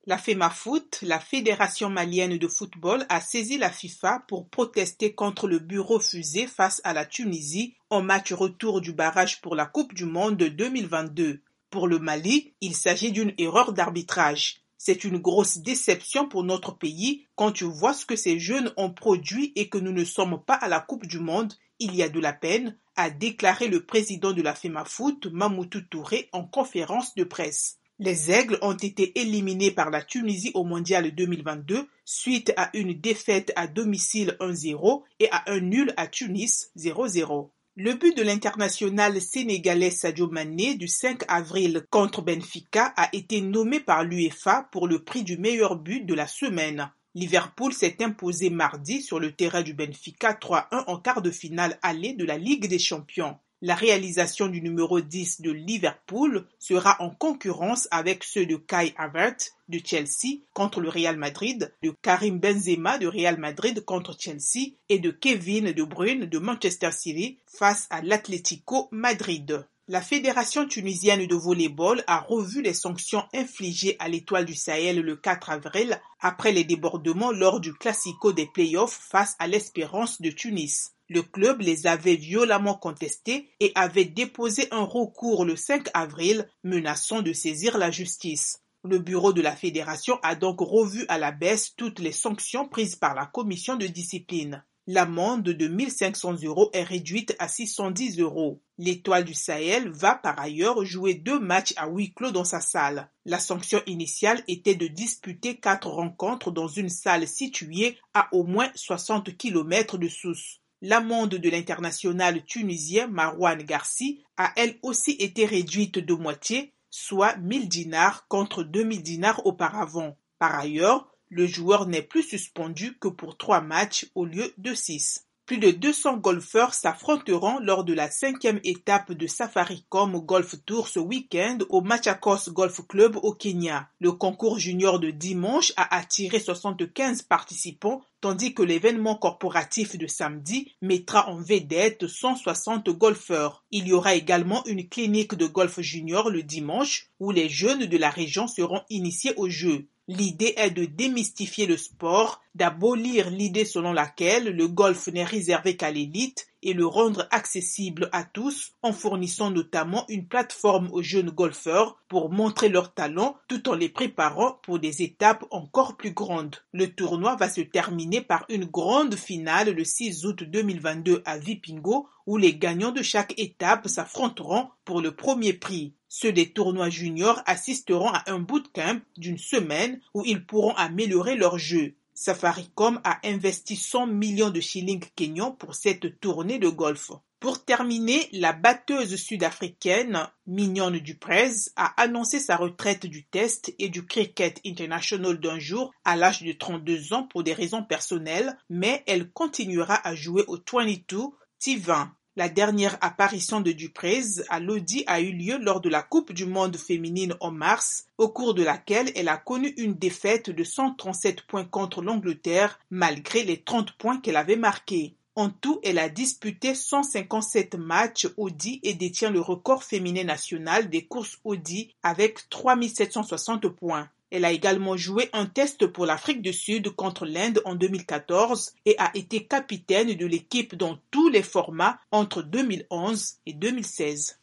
La FEMAFOOT, la Fédération malienne de football, a saisi la FIFA pour protester contre le but refusé face à la Tunisie en match retour du barrage pour la Coupe du monde de 2022. Pour le Mali, il s'agit d'une erreur d'arbitrage. C'est une grosse déception pour notre pays quand tu vois ce que ces jeunes ont produit et que nous ne sommes pas à la Coupe du monde. Il y a de la peine, a déclaré le président de la FEMAFOOT, Mamoutou Touré, en conférence de presse. Les Aigles ont été éliminés par la Tunisie au Mondial 2022 suite à une défaite à domicile 1-0 et à un nul à Tunis 0-0. Le but de l'international sénégalais Sadio Mané du 5 avril contre Benfica a été nommé par l'UEFA pour le prix du meilleur but de la semaine. Liverpool s'est imposé mardi sur le terrain du Benfica 3-1 en quart de finale aller de la Ligue des Champions. La réalisation du numéro 10 de Liverpool sera en concurrence avec ceux de Kai Havertz de Chelsea contre le Real Madrid, de Karim Benzema de Real Madrid contre Chelsea et de Kevin De Bruyne de Manchester City face à l'Atlético Madrid. La Fédération tunisienne de volley-ball a revu les sanctions infligées à l'Étoile du Sahel le 4 avril après les débordements lors du Classico des playoffs face à l'Espérance de Tunis. Le club les avait violemment contestés et avait déposé un recours le 5 avril menaçant de saisir la justice. Le bureau de la fédération a donc revu à la baisse toutes les sanctions prises par la commission de discipline. L'amende de 1 500 € est réduite à 610 €. L'Étoile du Sahel va par ailleurs jouer 2 matchs à huis clos dans sa salle. La sanction initiale était de disputer 4 rencontres dans une salle située à au moins 60 km de Sousse. L'amende de l'international tunisien Marouane Garci a elle aussi été réduite de moitié, soit 1 000 dinars contre 2 000 dinars auparavant. Par ailleurs, le joueur n'est plus suspendu que pour 3 matchs au lieu de 6. Plus de 200 golfeurs s'affronteront lors de la 5e étape de Safaricom Golf Tour ce week-end au Machakos Golf Club au Kenya. Le concours junior de dimanche a attiré 75 participants, tandis que l'événement corporatif de samedi mettra en vedette 160 golfeurs. Il y aura également une clinique de golf junior le dimanche où les jeunes de la région seront initiés au jeu. L'idée est de démystifier le sport, d'abolir l'idée selon laquelle le golf n'est réservé qu'à l'élite et le rendre accessible à tous en fournissant notamment une plateforme aux jeunes golfeurs pour montrer leurs talents tout en les préparant pour des étapes encore plus grandes. Le tournoi va se terminer par une grande finale le 6 août 2022 à Vipingo où les gagnants de chaque étape s'affronteront pour le premier prix. Ceux des tournois juniors assisteront à un bootcamp d'une semaine où ils pourront améliorer leur jeu. Safaricom a investi 100 millions de shillings kenyans pour cette tournée de golf. Pour terminer, la batteuse sud-africaine Mignonne du Preez a annoncé sa retraite du test et du cricket international d'un jour à l'âge de 32 ans pour des raisons personnelles, mais elle continuera à jouer au 22 T20. La dernière apparition de du Preez à Lodi a eu lieu lors de la Coupe du monde féminine en mars, au cours de laquelle elle a connu une défaite de 137 points contre l'Angleterre, malgré les 30 points qu'elle avait marqués. En tout, elle a disputé 157 matchs Audi et détient le record féminin national des courses Audi avec 3 760 points. Elle a également joué un test pour l'Afrique du Sud contre l'Inde en 2014 et a été capitaine de l'équipe dans tous les formats entre 2011 et 2016.